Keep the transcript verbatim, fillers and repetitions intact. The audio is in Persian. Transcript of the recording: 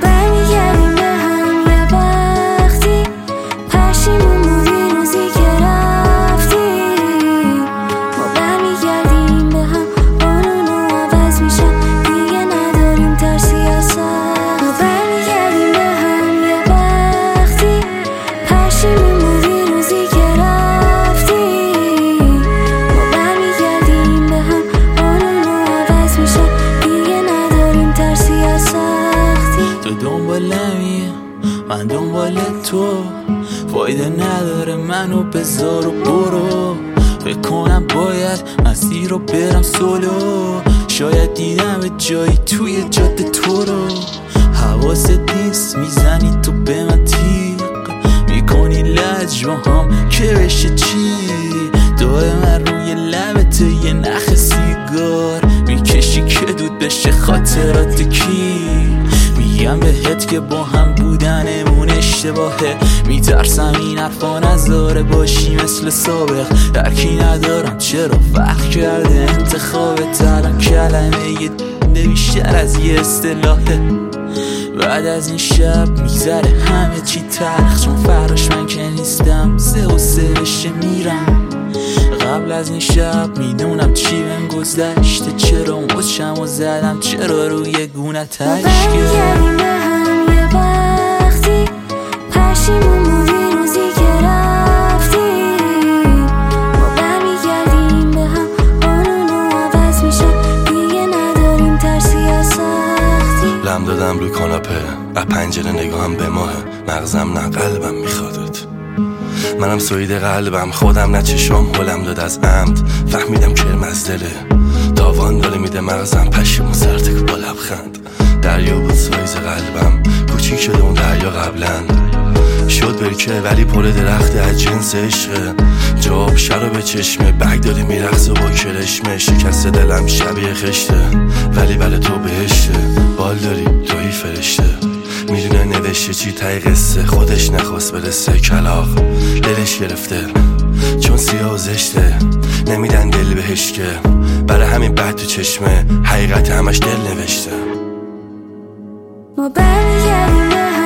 برمیگردیم به هم یه وقتی پشیمون بودی روزی که رفتی. ما برمیگردیم به هم اونونو عوض میشن دیگه نداریم ترسی از سختی. ما برمیگردیم به هم یه وقتی پشیمون بودی روزی که رفتی. ما برمیگردیم به هم اونونو عوض میشن دیگه نداریم ترسی از سختی. تو دنبالمی من دنبال تو، فایده نداره منو بذار و برو. فکر کنم باید مسیر رو برم سولو، شاید دیدم به جایی توی جاده تو رو. حواست نیست میزنی تو به من تیغ، میکنی لج با هم که بشه چی. دائما روی لبت یه نخ سیگار میکشی که دود بشه خاطرات کی. میگم بهت که با هم بودنمون اشتباهه، میترسم این حرفا نذاره باشی مثل سابق. درکی ندارم چرا فرق کرده انتخابت، الان کلمه یه بیشتر از یه اصطلاحه. بعد از این شب میگذره همه چی تلخ، چون فراش من که نیستم سه و سه بشه میرم. قبل از این شب میدونم چی بهم گذشته، چرا مچم و زدم، چرا روی گونه تشکیل. برمیگردیم به هم یه وقتی پشیمون بودی روزی که رفتی. ما برمیگردیم به هم اونونو عوض میشن دیگه نداریم ترسی از سختی. لم دادم روی کاناپه، از پنجره نگاهم به ماه، مغزم نه قلبم میخوادت. منم سوید قلبم خودم نه چشام هلم داد از عمد، فهمیدم کرم از دله داوان داره میده مغزم. پشیمون سرتک با لبخند، دریا بود سایز قلبم، کوچیک شده اون دریا قبلا شد برکه ولی پر درخت از جنس عشقه. جواب شر به چشمه بگ داری میرخصه با کرشمه، شکست دلم شبیه خشته ولی بله تو بهشته. بال داری توی فرشته، میدونه نوشته چی تای قصه، خودش نخواست برسه کلاغ دلش گرفته چون سیاه و زشته. نمیدن دل بهش که برای همین بد تو چشمه، حقیقت همش دل نوشته. ما برمیگردیم به